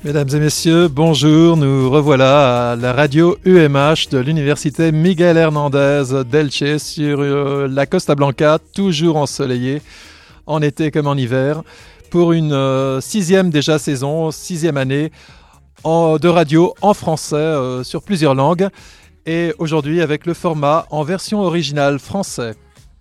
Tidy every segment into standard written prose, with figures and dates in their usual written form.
Mesdames et messieurs, bonjour, nous revoilà à la radio UMH de l'université Miguel Hernández d'Elche sur la Costa Blanca, toujours ensoleillée, en été comme en hiver, pour une sixième déjà saison, sixième année de radio en français sur plusieurs langues, et aujourd'hui avec le format en version originale français.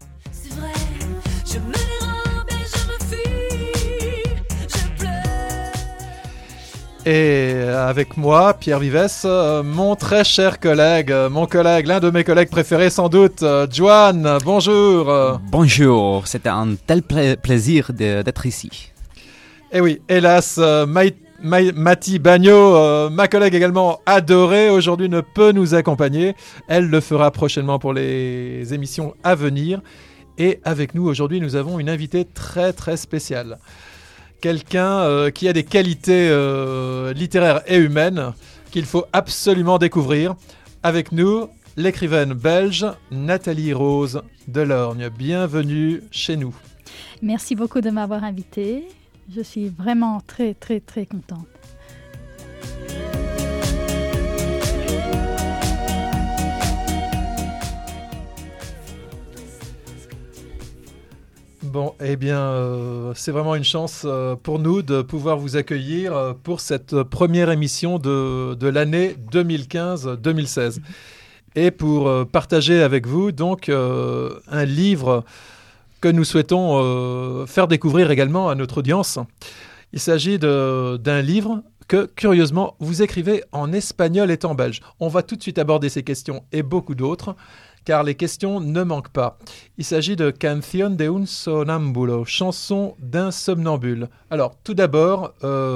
Et avec moi, Pierre Vivès, mon très cher collègue, l'un de mes collègues préférés sans doute, Joan, bonjour. Bonjour, c'était un tel plaisir d'être ici. Et oui, hélas, Mati Bagno, ma collègue également adorée, aujourd'hui ne peut nous accompagner. Elle le fera prochainement pour les émissions à venir. Et avec nous aujourd'hui, nous avons une invitée très très spéciale. Quelqu'un qui a des qualités littéraires et humaines qu'il faut absolument découvrir. Avec nous, l'écrivaine belge Nathalie Rose Delorgne. Bienvenue chez nous. Merci beaucoup de m'avoir invitée. Je suis vraiment très, très, très contente. Bon, eh bien, c'est vraiment une chance pour nous de pouvoir vous accueillir pour cette première émission de l'année 2015-2016. Et pour partager avec vous, donc, un livre que nous souhaitons faire découvrir également à notre audience. Il s'agit d'un livre que, curieusement, vous écrivez en espagnol étant belge. On va tout de suite aborder ces questions et beaucoup d'autres, car les questions ne manquent pas. Il s'agit de Canción de un Sonambulo, chanson d'un somnambule. Alors, tout d'abord,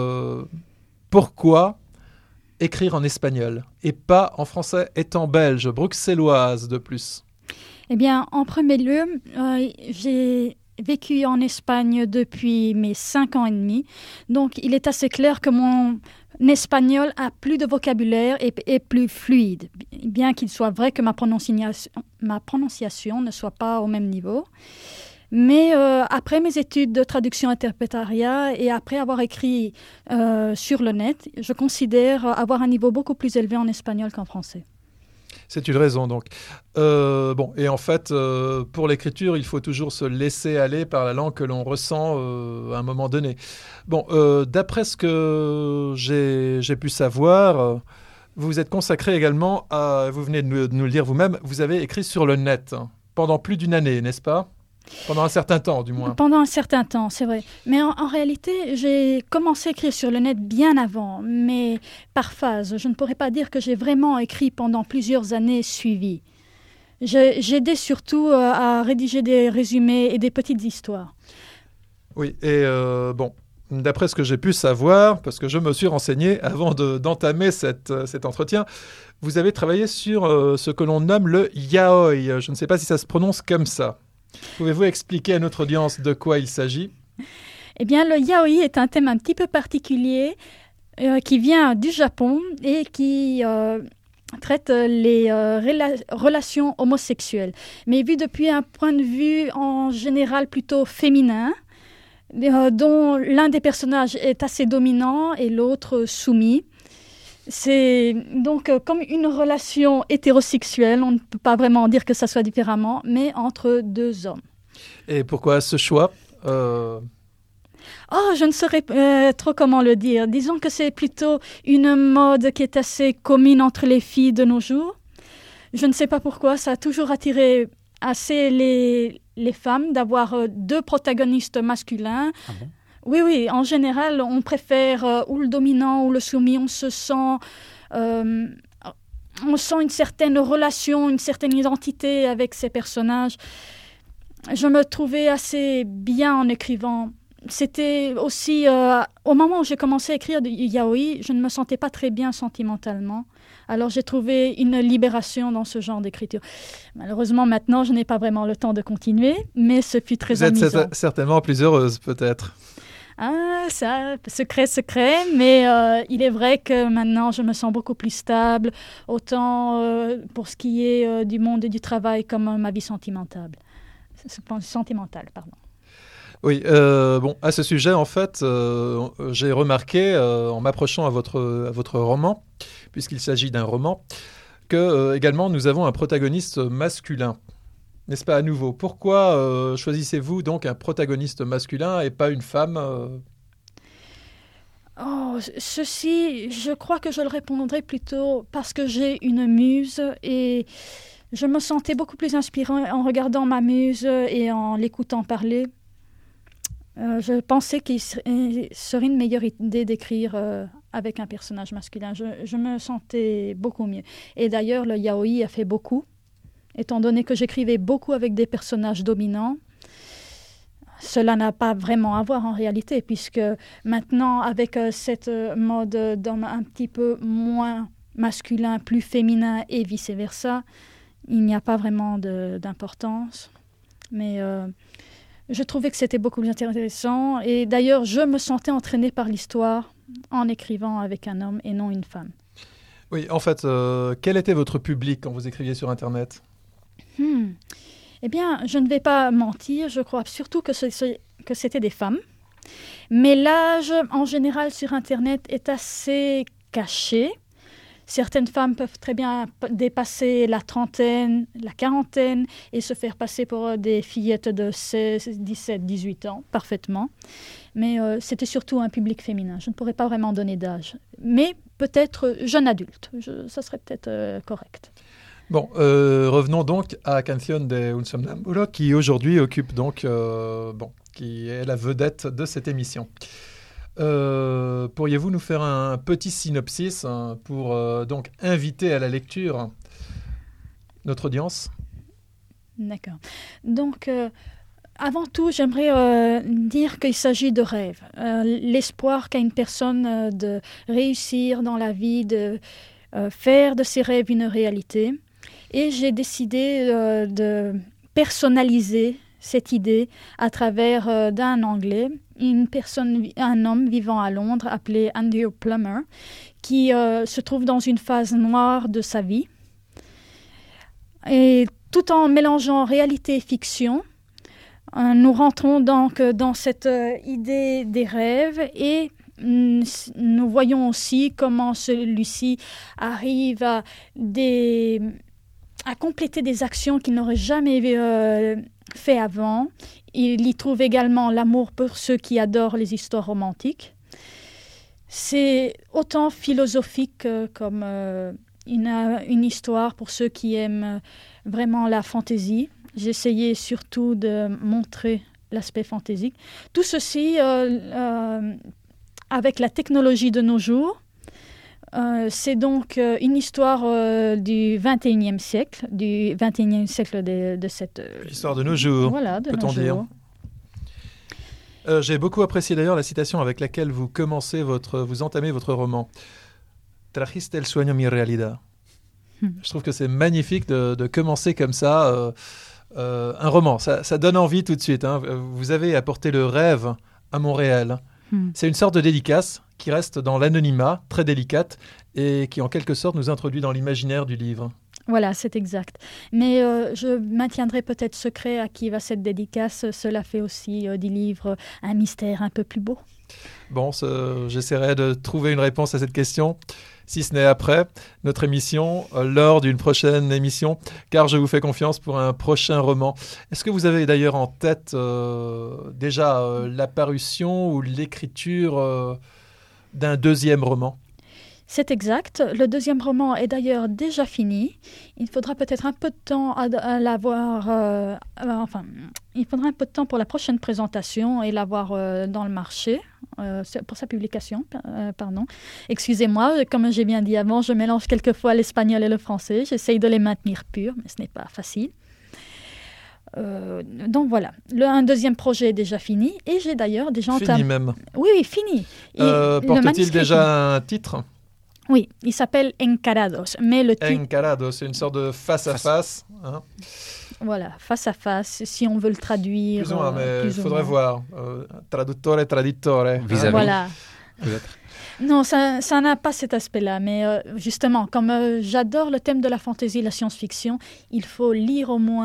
pourquoi écrire en espagnol et pas en français étant belge, bruxelloise de plus? Eh bien, en premier lieu, j'ai vécu en Espagne depuis mes 5 ans et demi. Donc, il est assez clair que mon espagnol a plus de vocabulaire et est plus fluide, bien qu'il soit vrai que ma prononciation ne soit pas au même niveau. Mais après mes études de traduction-interprétariat et après avoir écrit sur le net, je considère avoir un niveau beaucoup plus élevé en espagnol qu'en français. C'est une raison, donc. Bon, et en fait, pour l'écriture, il faut toujours se laisser aller par la langue que l'on ressent à un moment donné. Bon, d'après ce que j'ai pu savoir, vous vous êtes consacré également à, vous venez de nous le dire vous-même, vous avez écrit sur le net pendant plus d'une année, n'est-ce pas ? Pendant un certain temps, du moins. Pendant un certain temps, c'est vrai. Mais en réalité, j'ai commencé à écrire sur le net bien avant, mais par phase. Je ne pourrais pas dire que j'ai vraiment écrit pendant plusieurs années suivies. J'aidais surtout à rédiger des résumés et des petites histoires. Oui, et bon, d'après ce que j'ai pu savoir, parce que je me suis renseigné avant d'entamer cet entretien, vous avez travaillé sur ce que l'on nomme le yaoi. Je ne sais pas si ça se prononce comme ça. Pouvez-vous expliquer à notre audience de quoi il s'agit ? Eh bien, le yaoi est un thème un petit peu particulier qui vient du Japon et qui traite les relations homosexuelles, mais vu depuis un point de vue en général plutôt féminin, dont l'un des personnages est assez dominant et l'autre soumis. C'est donc comme une relation hétérosexuelle, on ne peut pas vraiment dire que ça soit différemment, mais entre deux hommes. Et pourquoi ce choix je ne saurais trop comment le dire. Disons que c'est plutôt une mode qui est assez commune entre les filles de nos jours. Je ne sais pas pourquoi, ça a toujours attiré assez les femmes d'avoir deux protagonistes masculins. Ah bon ? Oui, en général, on préfère ou le dominant ou le soumis. On sent une certaine relation, une certaine identité avec ces personnages. Je me trouvais assez bien en écrivant. C'était aussi, au moment où j'ai commencé à écrire du yaoi, je ne me sentais pas très bien sentimentalement. Alors j'ai trouvé une libération dans ce genre d'écriture. Malheureusement, maintenant, je n'ai pas vraiment le temps de continuer, mais ce fut très amusant. Vous êtes certainement plus heureuse, peut-être. Ah, ça, secret, mais il est vrai que maintenant, je me sens beaucoup plus stable, autant pour ce qui est du monde et du travail comme ma vie sentimentale. Oui, bon, à ce sujet, en fait, j'ai remarqué, en m'approchant à votre roman, puisqu'il s'agit d'un roman, que également nous avons un protagoniste masculin. N'est-ce pas à nouveau? Pourquoi choisissez-vous donc un protagoniste masculin et pas une femme Oh, ceci, je crois que je le répondrai plutôt parce que j'ai une muse et je me sentais beaucoup plus inspirée en regardant ma muse et en l'écoutant parler. Je pensais qu'il serait une meilleure idée d'écrire avec un personnage masculin. Je me sentais beaucoup mieux. Et d'ailleurs, le yaoi a fait beaucoup, étant donné que j'écrivais beaucoup avec des personnages dominants. Cela n'a pas vraiment à voir en réalité, puisque maintenant, avec cette mode d'homme un petit peu moins masculin, plus féminin et vice-versa, il n'y a pas vraiment d'importance. Mais je trouvais que c'était beaucoup plus intéressant. Et d'ailleurs, je me sentais entraînée par l'histoire en écrivant avec un homme et non une femme. Oui, en fait, quel était votre public quand vous écriviez sur Internet? Eh bien, je ne vais pas mentir, je crois surtout que c'était des femmes. Mais l'âge, en général, sur Internet est assez caché. Certaines femmes peuvent très bien dépasser la trentaine, la quarantaine et se faire passer pour des fillettes de 16, 17, 18 ans, parfaitement. Mais c'était surtout un public féminin. Je ne pourrais pas vraiment donner d'âge. Mais peut-être jeune adulte, ça serait peut-être correct. Bon, revenons donc à Canción de un Somnambulo, qui aujourd'hui occupe donc, qui est la vedette de cette émission. Pourriez-vous nous faire un petit synopsis pour donc inviter à la lecture notre audience? D'accord. Donc, avant tout, j'aimerais dire qu'il s'agit de rêve. L'espoir qu'a une personne de réussir dans la vie, de faire de ses rêves une réalité. Et j'ai décidé de personnaliser cette idée à travers d'un Anglais, un homme vivant à Londres appelé Andrew Plummer, qui se trouve dans une phase noire de sa vie. Et tout en mélangeant réalité et fiction, nous rentrons donc dans cette idée des rêves et nous voyons aussi comment celui-ci arrive à compléter des actions qu'il n'aurait jamais fait avant. Il y trouve également l'amour pour ceux qui adorent les histoires romantiques. C'est autant philosophique comme une histoire pour ceux qui aiment vraiment la fantaisie. J'essayais surtout de montrer l'aspect fantaisique. Tout ceci avec la technologie de nos jours. C'est donc une histoire du XXIe siècle, de cette... L'histoire de nos jours, voilà, peut-on dire. J'ai beaucoup apprécié d'ailleurs la citation avec laquelle vous entamez votre roman. Trajiste el sueño mi realidad. Je trouve que c'est magnifique de commencer comme ça un roman. Ça donne envie tout de suite. Hein. Vous avez apporté le rêve à mon réel. C'est une sorte de dédicace qui reste dans l'anonymat, très délicate, et qui en quelque sorte nous introduit dans l'imaginaire du livre. Voilà, c'est exact. Mais je maintiendrai peut-être secret à qui va cette dédicace. Cela fait aussi du livre un mystère un peu plus beau. Bon, j'essaierai de trouver une réponse à cette question, si ce n'est après notre émission, lors d'une prochaine émission, car je vous fais confiance pour un prochain roman. Est-ce que vous avez d'ailleurs en tête déjà la parution ou l'écriture d'un deuxième roman? C'est exact. Le deuxième roman est d'ailleurs déjà fini. Il faudra peut-être un peu de temps à l'avoir... il faudra un peu de temps pour la prochaine présentation et l'avoir dans le marché, pour sa publication, pardon. Excusez-moi, comme j'ai bien dit avant, je mélange quelquefois l'espagnol et le français. J'essaye de les maintenir purs, mais ce n'est pas facile. Donc voilà, un deuxième projet est déjà fini et j'ai d'ailleurs déjà entamé... Fini même. Oui, fini. Porte-t-il déjà un titre? Oui, il s'appelle Encarados. Mais le titre... Encarados, c'est une sorte de face-à-face. Hein. Voilà, face-à-face, si on veut le traduire. Plus ou moins, mais il faudrait voir. Traduttore, traditore. Vis-à-vis. Voilà. Peut-être. Non, ça n'a pas cet aspect-là. Mais justement, comme j'adore le thème de la fantaisie et la science-fiction, il faut lire au moins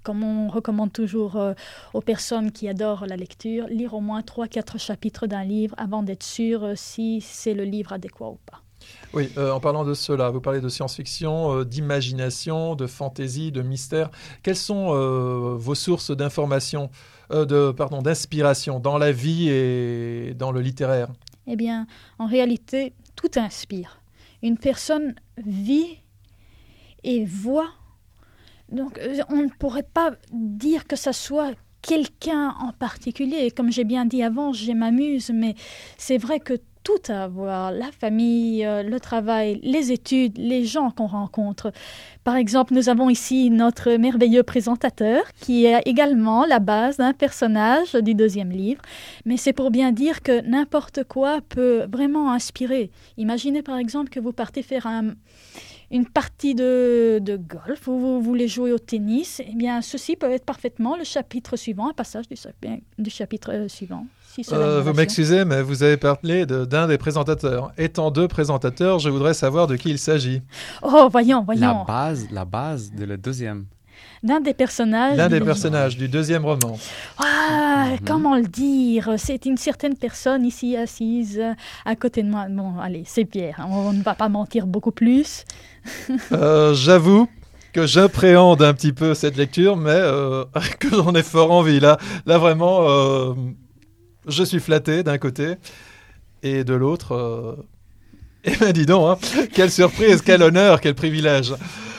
comme on recommande toujours aux personnes qui adorent la lecture, lire au moins 3-4 chapitres d'un livre avant d'être sûr si c'est le livre adéquat ou pas. Oui, en parlant de cela, vous parlez de science-fiction, d'imagination, de fantaisie, de mystère. Quelles sont vos sources d'information, d'inspiration dans la vie et dans le littéraire? Eh bien, en réalité, tout inspire. Une personne vit et voit. Donc, on ne pourrait pas dire que ça soit quelqu'un en particulier. Comme j'ai bien dit avant, je m'amuse, mais c'est vrai que tout à voir, la famille, le travail, les études, les gens qu'on rencontre. Par exemple, nous avons ici notre merveilleux présentateur qui est également la base d'un personnage du 2e livre. Mais c'est pour bien dire que n'importe quoi peut vraiment inspirer. Imaginez par exemple que vous partez faire une partie de golf où vous voulez jouer au tennis. Eh bien, ceci peut être parfaitement le chapitre suivant, un passage du chapitre suivant. Vous m'excusez, mais vous avez parlé d'un des présentateurs. Étant 2 présentateurs, je voudrais savoir de qui il s'agit. Oh, voyons. La base de le 2e. D'un des personnages. L'un des personnages du 2e roman. Comment le dire? C'est une certaine personne ici assise à côté de moi. Bon, allez, c'est Pierre. On ne va pas mentir beaucoup plus. J'avoue que j'appréhende un petit peu cette lecture, mais que j'en ai fort envie. Là vraiment... je suis flatté d'un côté et de l'autre. Eh bien, dis donc, hein, quelle surprise, quel honneur, quel privilège.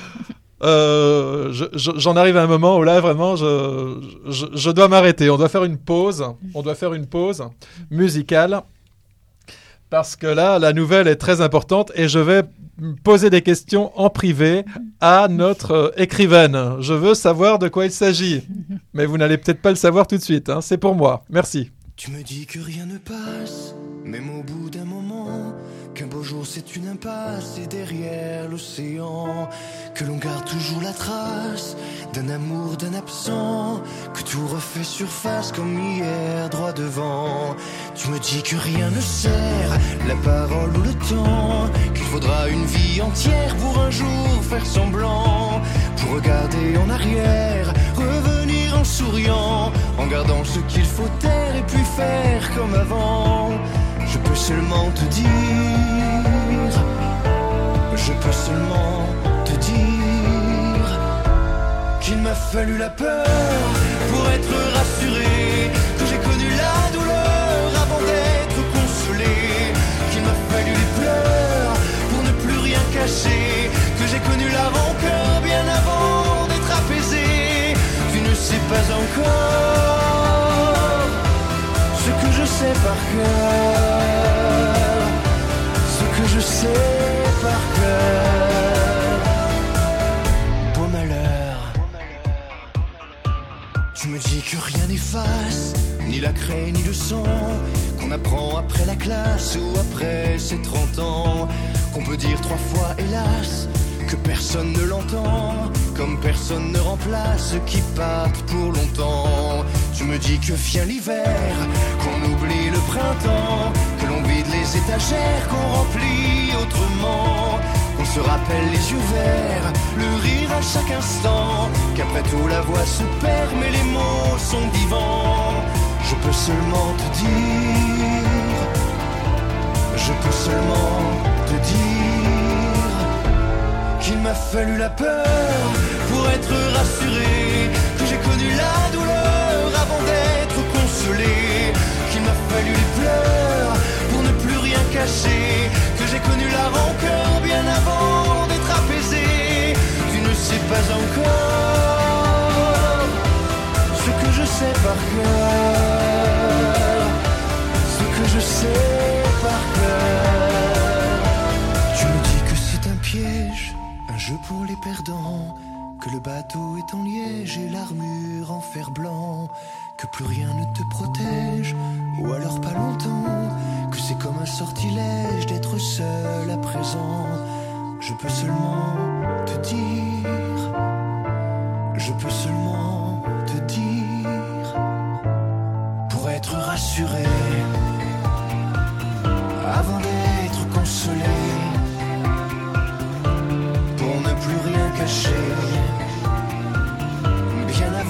J'en arrive à un moment où là, vraiment, je dois m'arrêter. On doit faire une pause musicale parce que là, la nouvelle est très importante et je vais poser des questions en privé à notre écrivaine. Je veux savoir de quoi il s'agit, mais vous n'allez peut-être pas le savoir tout de suite. Hein. C'est pour moi. Merci. Tu me dis que rien ne passe, même au bout d'un moment, qu'un beau jour c'est une impasse et derrière l'océan, que l'on garde toujours la trace d'un amour, d'un absent, que tout refait surface comme hier droit devant. Tu me dis que rien ne sert, la parole ou le temps, qu'il faudra une vie entière pour un jour faire semblant, pour regarder en arrière, revenir en souriant, en gardant ce qu'il faut taire et puis faire comme avant. Je peux seulement te dire, je peux seulement te dire qu'il m'a fallu la peur pour être rassuré, que j'ai connu la douleur avant d'être consolé, qu'il m'a fallu les pleurs pour ne plus rien cacher, que j'ai connu la rancœur bien avant d'être apaisé. Tu ne sais pas encore ce que je sais par cœur, ce que je sais par cœur. Beau malheur. Tu me dis que rien n'efface, ni la craie ni le sang, qu'on apprend après la classe ou après ses 30 ans, qu'on peut dire 3 fois hélas, que personne ne l'entend, comme personne ne remplace ceux qui partent pour longtemps. Tu me dis que vient l'hiver, qu'on oublie le printemps, que l'on vide les étagères, qu'on remplit autrement, qu'on se rappelle les yeux verts, le rire à chaque instant, qu'après tout la voix se perd mais les mots sont vivants. Je peux seulement te dire, je peux seulement te dire qu'il m'a fallu la peur pour être rassuré, que j'ai connu la douleur avant d'être consolé, qu'il m'a fallu les pleurs pour ne plus rien cacher, que j'ai connu la rancœur bien avant d'être apaisé. Tu ne sais pas encore ce que je sais par cœur, ce que je sais par cœur. Tu me dis que c'est un piège, un jeu pour les perdants, que le bateau est en liège et l'armure en fer blanc, que plus rien ne te protège, ou alors pas longtemps, que c'est comme un sortilège d'être seul à présent. Je peux seulement te dire, je peux seulement te dire, pour être rassuré, avant d'être consolé, pour ne plus rien cacher, bien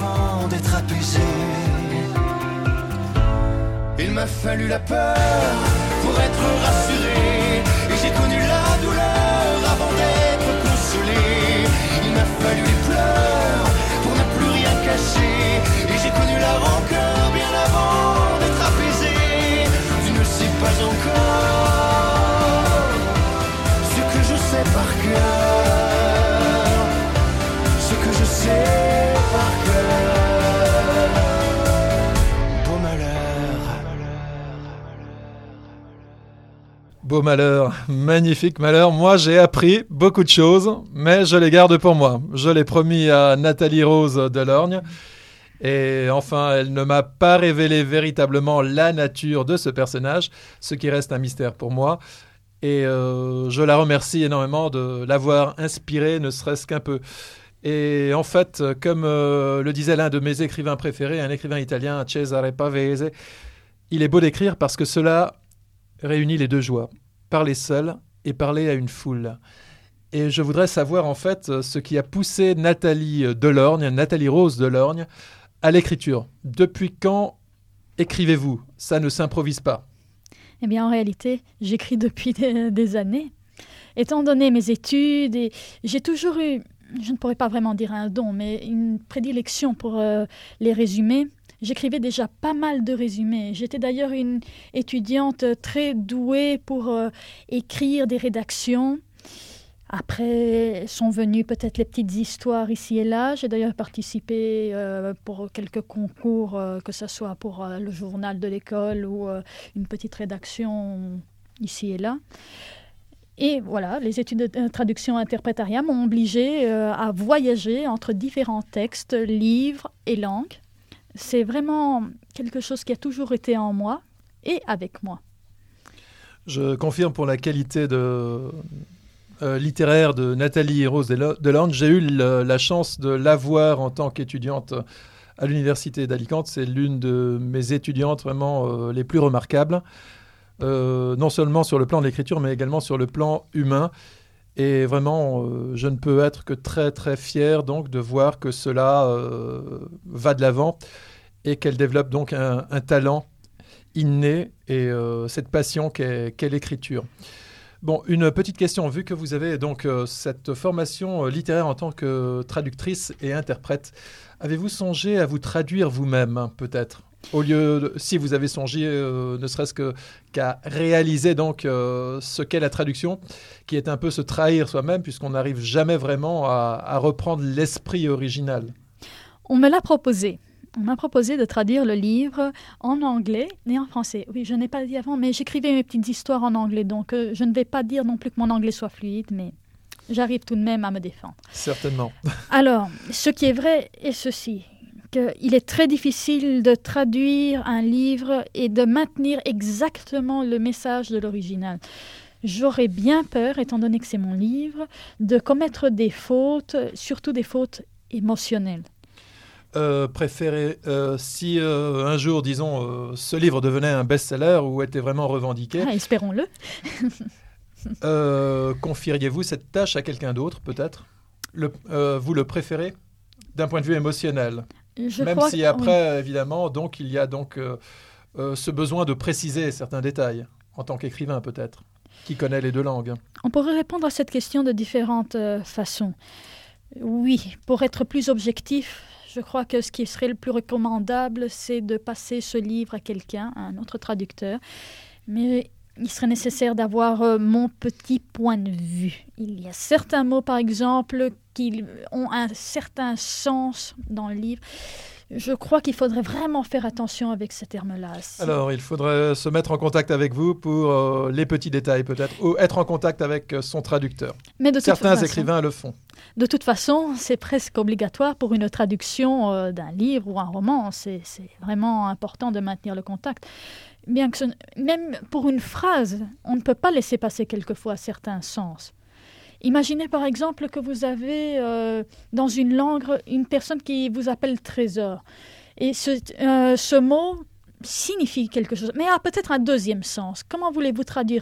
Il m'a fallu la peur pour être rassuré, et j'ai connu la douleur avant d'être consolé. Il m'a fallu les pleurs pour ne plus rien cacher, et j'ai connu la rancœur bien avant d'être apaisé. Tu ne sais pas encore ce que je sais par cœur, ce que je sais par cœur. Beau malheur. Beau malheur, magnifique malheur. Moi, j'ai appris beaucoup de choses, mais je les garde pour moi. Je l'ai promis à Nathalie Rose de Lorgne. Et enfin, elle ne m'a pas révélé véritablement la nature de ce personnage, ce qui reste un mystère pour moi. Et je la remercie énormément de l'avoir inspiré, ne serait-ce qu'un peu. Et en fait, comme le disait l'un de mes écrivains préférés, un écrivain italien, Cesare Pavese, il est beau d'écrire parce que cela réunit les deux joies, parler seul et parler à une foule. Et je voudrais savoir en fait ce qui a poussé Nathalie Rose de Lorgne, à l'écriture. Depuis quand écrivez-vous ? Ça ne s'improvise pas. Eh bien, en réalité, j'écris depuis des années. Étant donné mes études, et j'ai toujours eu, je ne pourrais pas vraiment dire un don, mais une prédilection pour les résumés. J'écrivais déjà pas mal de résumés. J'étais d'ailleurs une étudiante très douée pour écrire des rédactions. Après sont venues peut-être les petites histoires ici et là. J'ai d'ailleurs participé pour quelques concours, que ce soit pour le journal de l'école ou une petite rédaction ici et là. Et voilà, les études de traduction interprétariat m'ont obligée à voyager entre différents textes, livres et langues. C'est vraiment quelque chose qui a toujours été en moi et avec moi. Je confirme pour la qualité littéraire de Nathalie Rose de Lorgne. J'ai eu la chance de la voir en tant qu'étudiante à l'université d'Alicante. C'est l'une de mes étudiantes vraiment les plus remarquables, non seulement sur le plan de l'écriture, mais également sur le plan humain. Et vraiment, je ne peux être que très très fier donc de voir que cela va de l'avant et qu'elle développe donc un talent inné et cette passion qu'est l'écriture. Bon, une petite question, vu que vous avez donc cette formation littéraire en tant que traductrice et interprète, avez-vous songé à vous traduire vous-même, peut-être ? Au lieu, si vous avez songé, ne serait-ce qu'à réaliser donc ce qu'est la traduction, qui est un peu se trahir soi-même, puisqu'on n'arrive jamais vraiment à reprendre l'esprit original. On me l'a proposé. On m'a proposé de traduire le livre en anglais et en français. Oui, je n'ai pas dit avant, mais j'écrivais mes petites histoires en anglais, donc je ne vais pas dire non plus que mon anglais soit fluide, mais j'arrive tout de même à me défendre. Certainement. Alors, ce qui est vrai est ceci, qu'il est très difficile de traduire un livre et de maintenir exactement le message de l'original. J'aurais bien peur, étant donné que c'est mon livre, de commettre des fautes, surtout des fautes émotionnelles. Préférez, si un jour, disons, ce livre devenait un best-seller ou était vraiment revendiqué, espérons-le. Confieriez-vous cette tâche à quelqu'un d'autre, peut-être ? Vous le préférez d'un point de vue émotionnel ? Même si après, oui. Évidemment, donc, il y a donc ce besoin de préciser certains détails, en tant qu'écrivain peut-être, qui connaît les deux langues. On pourrait répondre à cette question de différentes façons. Oui, pour être plus objectif, je crois que ce qui serait le plus recommandable, c'est de passer ce livre à quelqu'un, à un autre traducteur. Mais il serait nécessaire d'avoir mon petit point de vue. Il y a certains mots, par exemple, qui ont un certain sens dans le livre. Je crois qu'il faudrait vraiment faire attention avec ces termes-là. Alors, il faudrait se mettre en contact avec vous pour les petits détails, peut-être, ou être en contact avec son traducteur. Mais certains écrivains le font. De toute façon, c'est presque obligatoire pour une traduction d'un livre ou un roman. C'est vraiment important de maintenir le contact. Bien que même pour une phrase, on ne peut pas laisser passer quelquefois certains sens. Imaginez par exemple que vous avez dans une langue une personne qui vous appelle trésor. Et ce mot signifie quelque chose, mais a peut-être un deuxième sens. Comment voulez-vous traduire ça ?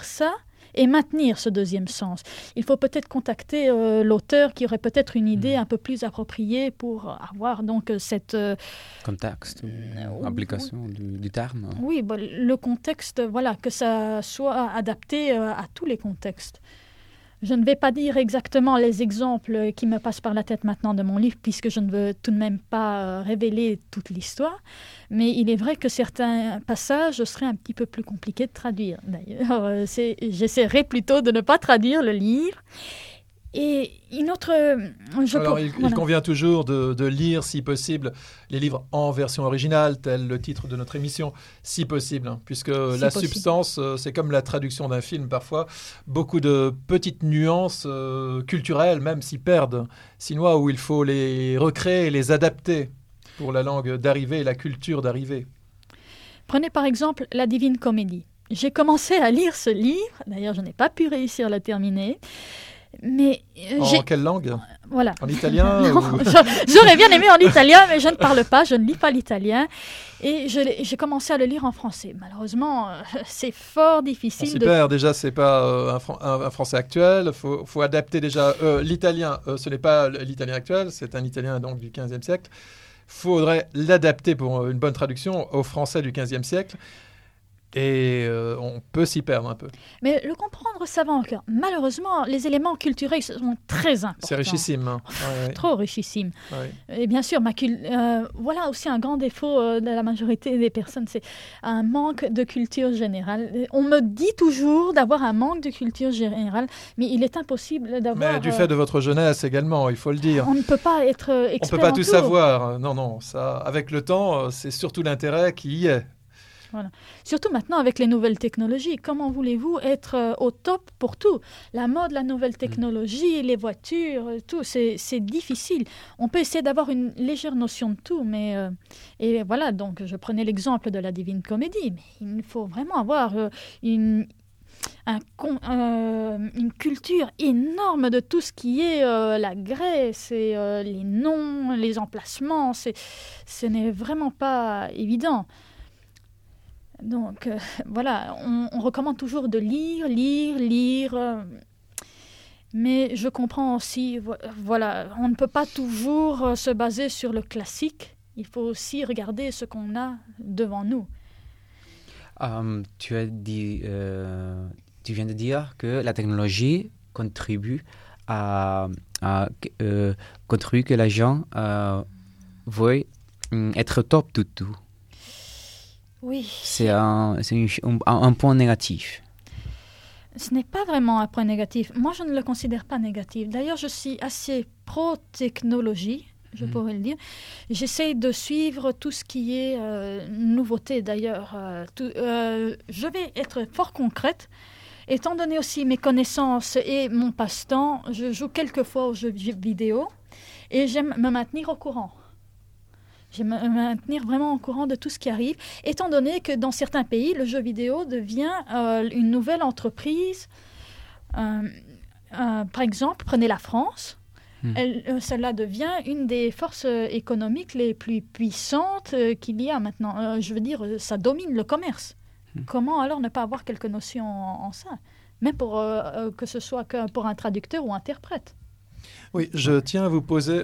et maintenir ce deuxième sens. Il faut peut-être contacter l'auteur qui aurait peut-être une idée un peu plus appropriée pour avoir donc cette... Contexte, application du terme. Oui, le contexte, voilà, que ça soit adapté à tous les contextes. Je ne vais pas dire exactement les exemples qui me passent par la tête maintenant de mon livre, puisque je ne veux tout de même pas révéler toute l'histoire. Mais il est vrai que certains passages seraient un petit peu plus compliqués de traduire. D'ailleurs, j'essaierai plutôt de ne pas traduire le livre. Et une autre... Il convient toujours de lire, si possible, les livres en version originale, tel le titre de notre émission, si possible, hein, puisque substance, c'est comme la traduction d'un film parfois. Beaucoup de petites nuances culturelles même s'y perdent, sinon où il faut les recréer et les adapter pour la langue d'arrivée et la culture d'arrivée. Prenez par exemple La Divine Comédie. J'ai commencé à lire ce livre, d'ailleurs je n'ai pas pu réussir à le terminer. Mais en quelle langue ? Voilà. En italien non, j'aurais bien aimé en italien, mais je ne parle pas, je ne lis pas l'italien. Et j'ai commencé à le lire en français. Malheureusement, c'est fort difficile. Super, déjà, ce n'est pas un français actuel. Il faut adapter déjà l'italien. Ce n'est pas l'italien actuel, c'est un italien donc, du XVe siècle. Il faudrait l'adapter pour une bonne traduction au français du XVe siècle. Et on peut s'y perdre un peu. Mais le comprendre, ça va encore. Malheureusement, les éléments culturels sont très importants. C'est richissime. Hein. Ouais. Trop richissime. Ouais. Et bien sûr, voilà aussi un grand défaut de la majorité des personnes, c'est un manque de culture générale. On me dit toujours d'avoir un manque de culture générale, mais il est impossible d'avoir... Mais du fait de votre jeunesse également, il faut le dire. On ne peut pas être expert. On ne peut pas tout savoir. Non, ça, avec le temps, c'est surtout l'intérêt qui y est. Voilà. Surtout maintenant avec les nouvelles technologies. Comment voulez-vous être au top pour tout ? La mode, la nouvelle technologie, les voitures, tout, c'est difficile. On peut essayer d'avoir une légère notion de tout, mais... et voilà, donc je prenais l'exemple de la Divine Comédie, mais il faut vraiment avoir une culture énorme de tout ce qui est la Grèce et les noms, les emplacements. Ce n'est vraiment pas évident. Donc, voilà, on recommande toujours de lire, mais je comprends aussi, voilà, on ne peut pas toujours se baser sur le classique, il faut aussi regarder ce qu'on a devant nous. Tu viens de dire que la technologie contribue contribue que les gens veuillent être top de tout. Oui. C'est un point négatif. Ce n'est pas vraiment un point négatif. Moi, je ne le considère pas négatif. D'ailleurs, je suis assez pro-technologie, je pourrais le dire. J'essaie de suivre tout ce qui est nouveauté, d'ailleurs. Je vais être fort concrète. Étant donné aussi mes connaissances et mon passe-temps, je joue quelquefois aux jeux vidéo et j'aime me maintenir au courant. J'aime me maintenir vraiment au courant de tout ce qui arrive, étant donné que dans certains pays, le jeu vidéo devient une nouvelle entreprise. Par exemple, prenez la France. Celle-là devient une des forces économiques les plus puissantes qu'il y a maintenant. Je veux dire, ça domine le commerce. Comment alors ne pas avoir quelques notions en ça, même pour que ce soit pour un traducteur ou interprète. Oui, je tiens à vous poser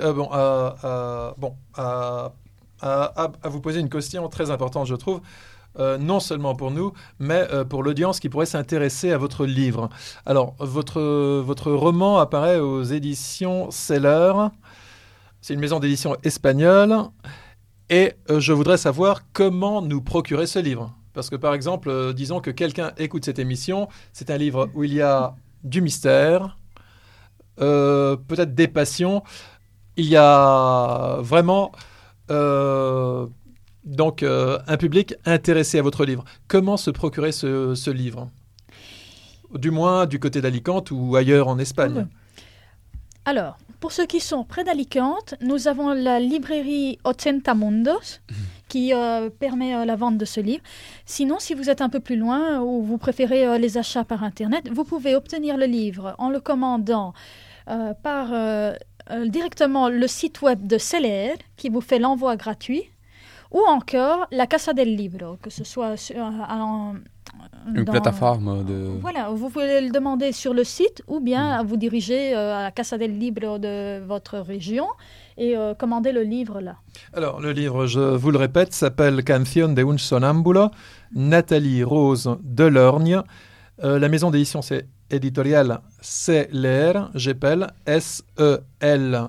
à vous poser une question très importante, je trouve, non seulement pour nous, mais pour l'audience qui pourrait s'intéresser à votre livre. Alors, votre roman apparaît aux éditions Seller. C'est une maison d'édition espagnole. Et je voudrais savoir comment nous procurer ce livre. Parce que, par exemple, disons que quelqu'un écoute cette émission, c'est un livre où il y a du mystère, peut-être des passions. Il y a vraiment... un public intéressé à votre livre. Comment se procurer ce livre ? Du moins du côté d'Alicante ou ailleurs en Espagne. Alors, pour ceux qui sont près d'Alicante, nous avons la librairie Ochenta Mundos qui permet la vente de ce livre. Sinon, si vous êtes un peu plus loin ou vous préférez les achats par Internet, vous pouvez obtenir le livre en le commandant par... directement le site web de Seller qui vous fait l'envoi gratuit ou encore la Casa del Libro, que ce soit Une plateforme de... Voilà, vous pouvez le demander sur le site ou bien vous diriger à la Casa del Libro de votre région et commander le livre là. Alors, le livre, je vous le répète, s'appelle Canción de un Sonambulo, Nathalie Rose Delorgne. La maison d'édition, c'est Editorial Cler, j'appelle S-E-L-E-E-R,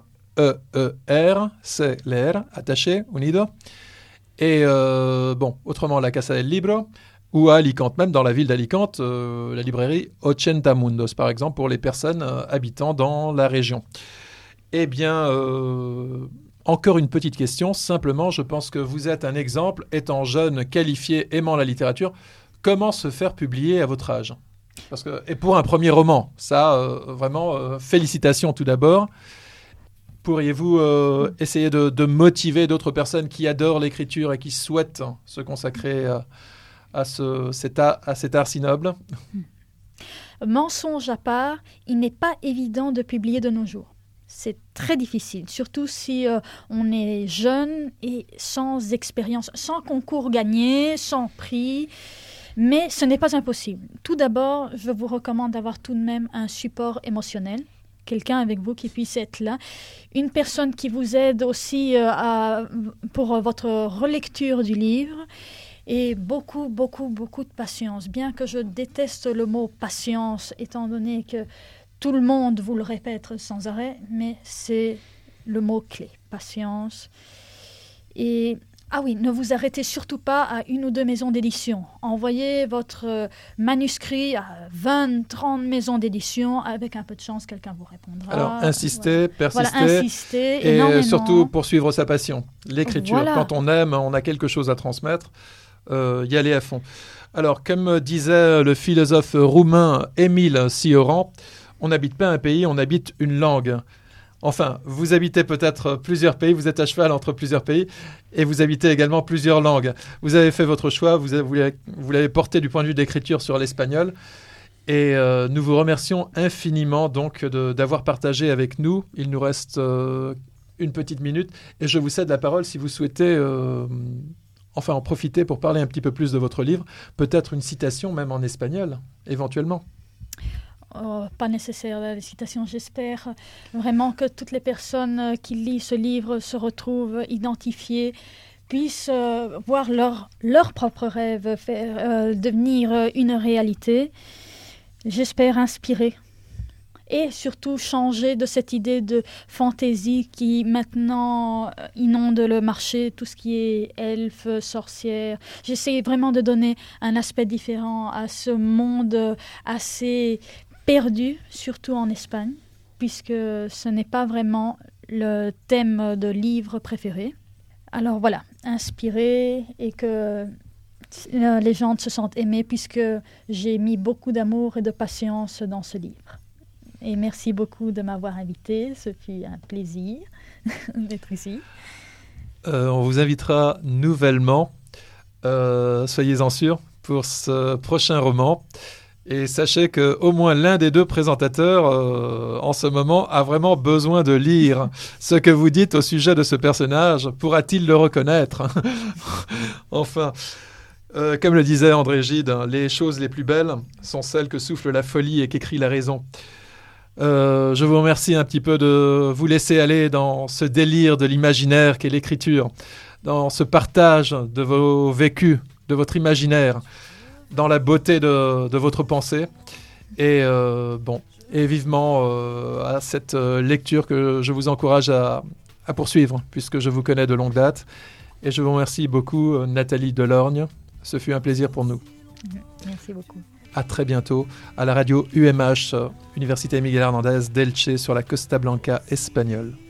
Cler, attaché, unido. Et autrement, la Casa del Libro, ou à Alicante, même dans la ville d'Alicante, la librairie Ochenta Mundos, par exemple, pour les personnes habitant dans la région. Eh bien, encore une petite question. Simplement, je pense que vous êtes un exemple, étant jeune, qualifié, aimant la littérature. Comment se faire publier à votre âge ? Et pour un premier roman, ça, vraiment, félicitations tout d'abord. Pourriez-vous essayer de motiver d'autres personnes qui adorent l'écriture et qui souhaitent se consacrer à cet art si noble ? Mensonge à part, il n'est pas évident de publier de nos jours. C'est très difficile, surtout si on est jeune et sans expérience, sans concours gagné, sans prix. Mais ce n'est pas impossible. Tout d'abord, je vous recommande d'avoir tout de même un support émotionnel. Quelqu'un avec vous qui puisse être là. Une personne qui vous aide aussi pour votre relecture du livre. Et beaucoup, beaucoup, beaucoup de patience. Bien que je déteste le mot patience, étant donné que tout le monde vous le répète sans arrêt, mais c'est le mot clé, patience. Et ne vous arrêtez surtout pas à une ou deux maisons d'édition. Envoyez votre manuscrit à 20, 30 maisons d'édition. Avec un peu de chance, quelqu'un vous répondra. Alors, insistez, persistez. Voilà, insistez et énormément. Surtout, poursuivre sa passion. L'écriture, voilà. Quand on aime, on a quelque chose à transmettre. Y aller à fond. Alors, comme disait le philosophe roumain Émile Cioran, on n'habite pas un pays, on habite une langue. Enfin, vous habitez peut-être plusieurs pays, vous êtes à cheval entre plusieurs pays, et vous habitez également plusieurs langues. Vous avez fait votre choix, vous l'avez porté du point de vue d'écriture sur l'espagnol, et nous vous remercions infiniment donc d'avoir partagé avec nous. Il nous reste une petite minute, et je vous cède la parole si vous souhaitez en profiter pour parler un petit peu plus de votre livre, peut-être une citation même en espagnol, éventuellement. Pas nécessaire la citation, j'espère vraiment que toutes les personnes qui lisent ce livre se retrouvent identifiées, puissent voir leur propre rêve devenir une réalité. J'espère inspirer et surtout changer de cette idée de fantaisie qui maintenant inonde le marché, tout ce qui est elfes, sorcières. J'essaie vraiment de donner un aspect différent à ce monde assez perdu, surtout en Espagne, puisque ce n'est pas vraiment le thème de livre préféré. Alors voilà, inspirer et que les gens se sentent aimés, puisque j'ai mis beaucoup d'amour et de patience dans ce livre. Et merci beaucoup de m'avoir invité, ce fut un plaisir d'être ici. On vous invitera nouvellement, soyez-en sûrs, pour ce prochain roman. Et sachez qu'au moins l'un des deux présentateurs, en ce moment, a vraiment besoin de lire ce que vous dites au sujet de ce personnage. Pourra-t-il le reconnaître ? Enfin, comme le disait André Gide, les choses les plus belles sont celles que souffle la folie et qu'écrit la raison. Je vous remercie un petit peu de vous laisser aller dans ce délire de l'imaginaire qu'est l'écriture, dans ce partage de vos vécus, de votre imaginaire, dans la beauté de votre pensée et vivement à cette lecture que je vous encourage à poursuivre puisque je vous connais de longue date et je vous remercie beaucoup Nathalie Delorgne, ce fut un plaisir pour nous. Merci beaucoup. À très bientôt à la radio UMH, Université Miguel Hernández d'Elche sur la Costa Blanca espagnole.